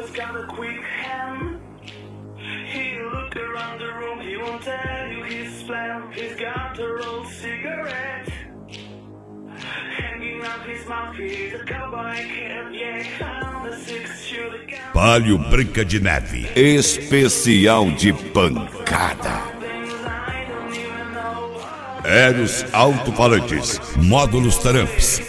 just got a quick hand. He look around the room, he won't tell you his plan. He's got a rolled cigarette hanging out his mouth. He's a cowboy kid, yeah, found a six-shooter gun. Palio Branca de Neve, especial de pancada. Eros alto-falantes, módulos Tramps.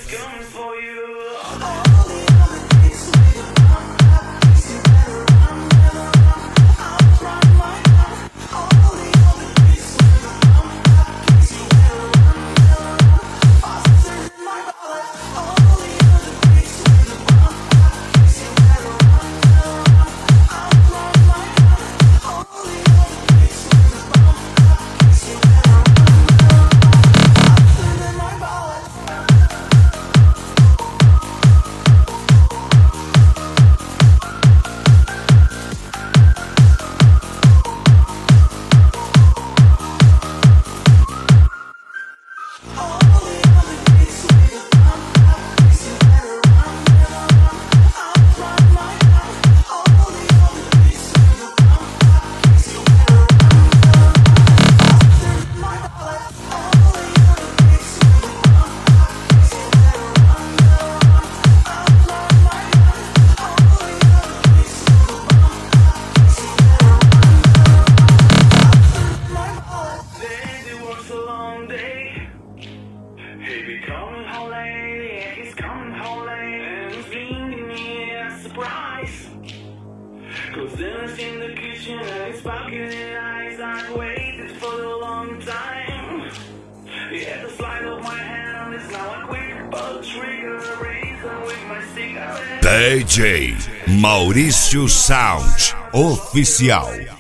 Cause dinner's in the kitchen and it's sparking in eyes. I've waited for a long time. Yeah, the slide of my hand is now a quick ball trigger. Razor with my cigarette. DJ Maurício Sound Oficial.